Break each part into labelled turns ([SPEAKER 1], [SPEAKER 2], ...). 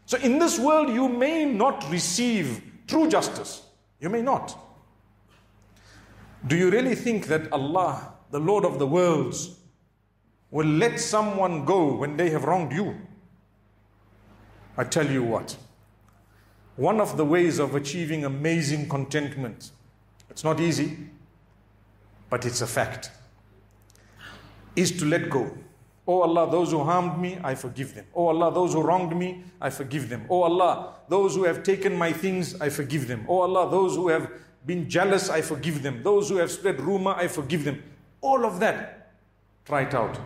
[SPEAKER 1] So in this world, you may not receive true justice. You may not. Do you really think that Allah, the Lord of the worlds, will let someone go when they have wronged you? I tell you what, one of the ways of achieving amazing contentment, it's not easy, but it's a fact, is to let go. Oh Allah, those who harmed me, I forgive them. Oh Allah, those who wronged me, I forgive them. Oh Allah, those who have taken my things, I forgive them. Oh Allah, those who have been jealous, I forgive them. Those who have spread rumor, I forgive them. All of that, try it out.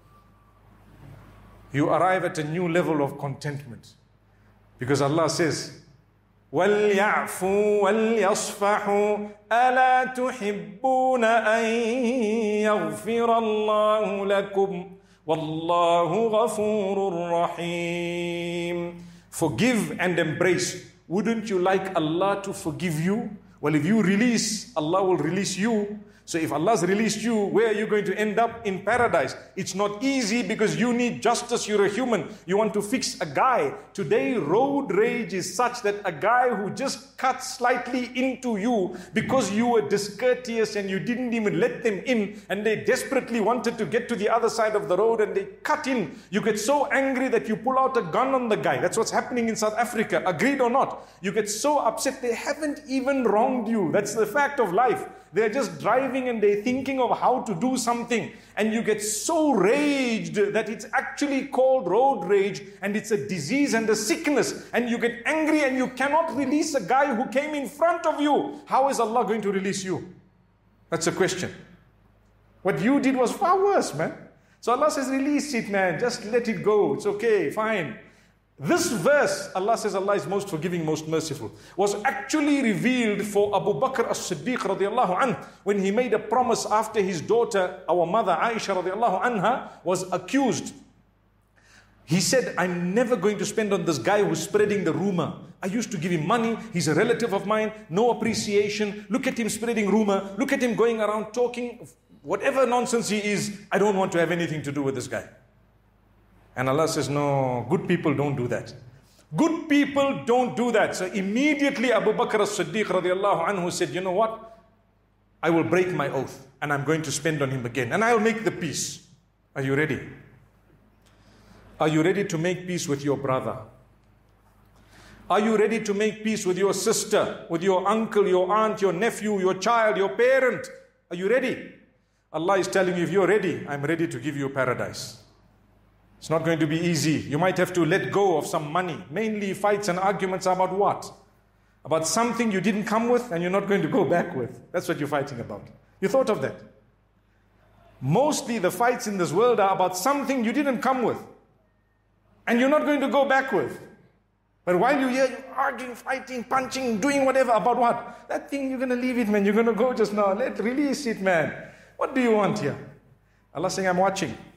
[SPEAKER 1] You arrive at a new level of contentment. Because Allah says, وَلْيَعْفُوا وَلْيَصْفَحُوا أَلَا تُحِبُّونَ أَن يَغْفِرَ اللَّهُ لَكُمْ وَاللَّهُ غَفُورٌ رَحِيمٌ. Forgive and embrace. Wouldn't you like Allah to forgive you? Well, if you release, Allah will release you. So if Allah's released you, where are you going to end up? In paradise. It's not easy because you need justice. You're a human. You want to fix a guy. Today, road rage is such that a guy who just cut slightly into you because you were discourteous and you didn't even let them in, and they desperately wanted to get to the other side of the road and they cut in. You get so angry that you pull out a gun on the guy. That's what's happening in South Africa. Agreed or not? You get so upset. They haven't even wronged you. That's the fact of life. They're just driving and they're thinking of how to do something, and you get so raged that it's actually called road rage, and it's a disease and a sickness, and you get angry and you cannot release a guy who came in front of you. How is Allah going to release you? That's a question. What you did was far worse, man. So Allah says, release it, man. Just let it go. It's okay, fine. This verse, Allah says Allah is most forgiving, most merciful, was actually revealed for Abu Bakr as-Siddiq radiallahu anh, when he made a promise after his daughter, our mother Aisha radiallahu anha, was accused. He said, I'm never going to spend on this guy who's spreading the rumor. I used to give him money. He's a relative of mine. No appreciation. Look at him spreading rumor. Look at him going around talking. Whatever nonsense he is, I don't want to have anything to do with this guy. And Allah says, no, good people don't do that. Good people don't do that. So immediately Abu Bakr as-Siddiq radiallahu anhu said, you know what? I will break my oath and I'm going to spend on him again. And I'll make the peace. Are you ready? Are you ready to make peace with your brother? Are you ready to make peace with your sister, with your uncle, your aunt, your nephew, your child, your parent? Are you ready? Allah is telling you, if you're ready, I'm ready to give you paradise. It's not going to be easy. You might have to let go of some money. Mainly fights and arguments are about what? About something you didn't come with and you're not going to go back with. That's what you're fighting about. You thought of that? Mostly the fights in this world are about something you didn't come with and you're not going to go back with. But while you're here, you're arguing, fighting, punching, doing whatever. About what? That thing, you're going to leave it, man. You're going to go just now. Release it, man. What do you want here? Allah saying, I'm watching.